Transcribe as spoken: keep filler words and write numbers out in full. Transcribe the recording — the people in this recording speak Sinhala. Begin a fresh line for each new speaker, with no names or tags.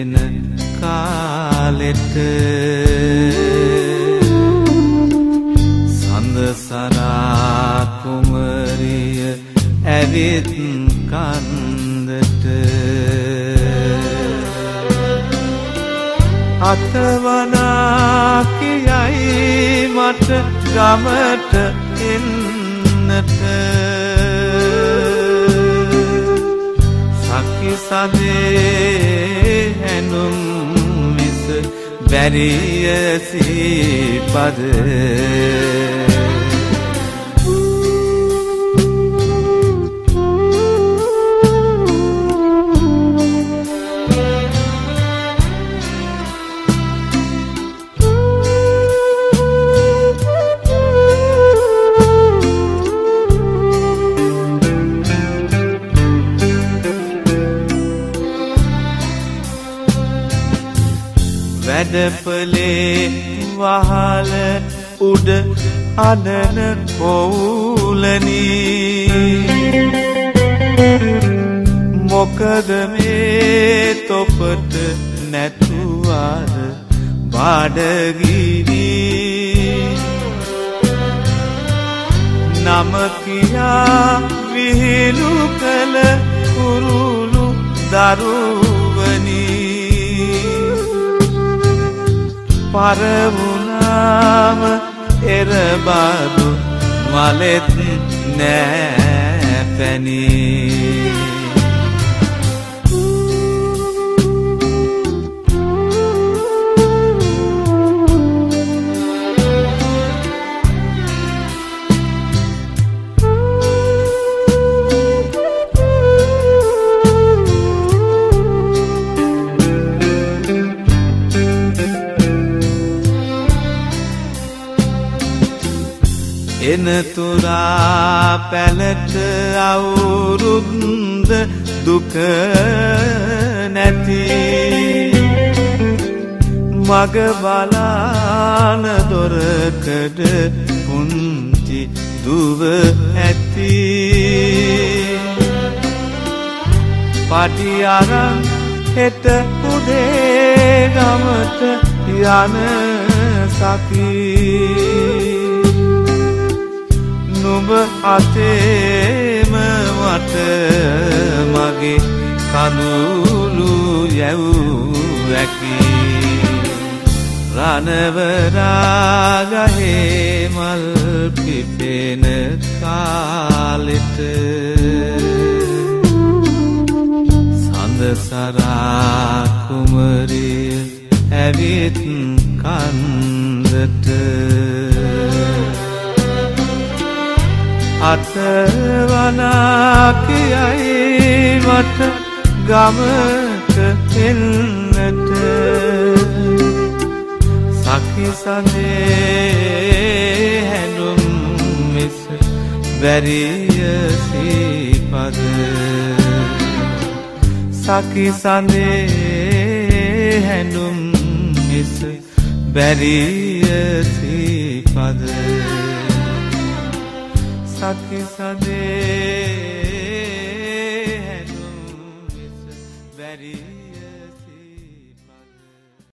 පිපෙන කාලෙට සඳසරා කුමරිය ඇවිත් කන්දට අතවනා කියයි මට ගමට එන්නට සකි සදේ හැනුම් මිස බැරිය සිපද වැඩපලේ වහල උඩ අදන කොවුලනි මොකද මේ තොපට නැතුවද බඩගිනි නම කියා විහිළු කළ කුරුළු දරුවනි පරවුනාම එරබාදු මලෙත් නෑ පැනී එනතුරා පැලට අවුරුද්ද දුක නැති මග බලාන දොරකඩ පුංචි දුව ඇති පටි අරන් හෙට උදේ ගමට යන සකී නුඹ අතේම වට මගේ කඳුළු යැව්වැකි රණවරාගහේ මල් පිපෙන කාලෙට සඳසරා කුමරිය ඇවිත් කන්දට අතවනා කියයි මට ගමට එන්නට සකි සඳේ හැනුම් මිස බැරිය සිපද සකි සඳේ හැනුම් මිස බැරිය සිපද සකි සදේ හැනුම් මිස බැරි